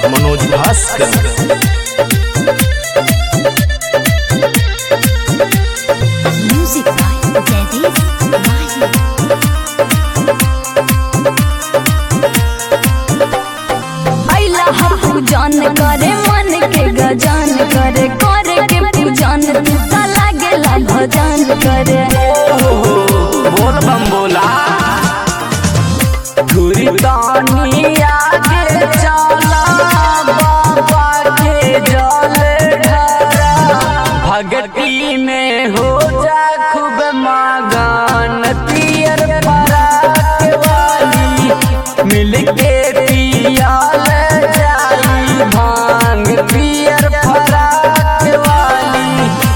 Manoj Bhaskar. Music by Jaideep Mahi. अइला पूजन करे मन के गजान करे करे के पूजन तू लागेला भजन करे। बोल बम बोला गुरदानी आगे चला बाबा के जल ढारा भगती में हो जा खूब मगन पियर परात वाली मिल के पियाल जाई भांग पियर परात वाली।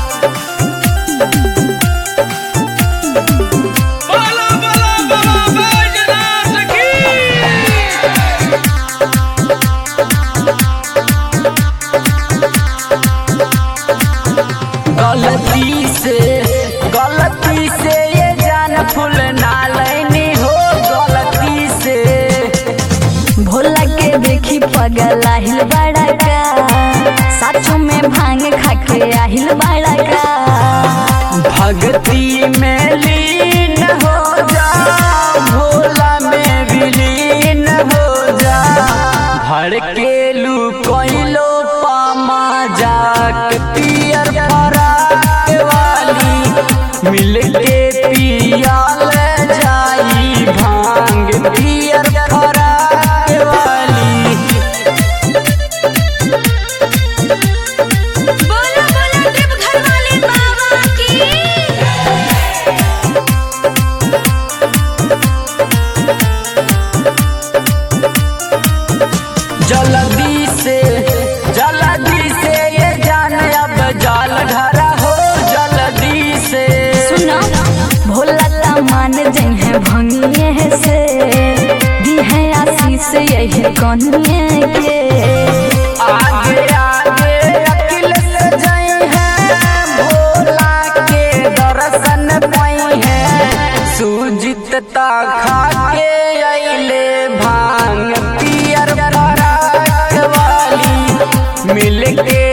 गलती से ये जान फूल ना लेनी हो गलती से। भोला के देखी पगल आहिल बड़ा का साचो में भांग खाके आहिल बड़ा का। भक्ति में लीन हो जा भोला में विलीन हो जा भड़केलू कोइलो पामा जाक पियर परात वाली मिल के पियाल जाई भांग पियर परात वाली। बोला बोला देव घर वाले बाबा की। जल्दी से ये जान अब जाल ढरा हो जल्दी से। सुनो भोला ता मान जइहे भंगिए से दी है आशीष यही कनिए के। आगे आगे अकिल से जाई है भोला के दर्शन पाई है सुजित ता खा के अइले भांग पियर परात वाली मिल के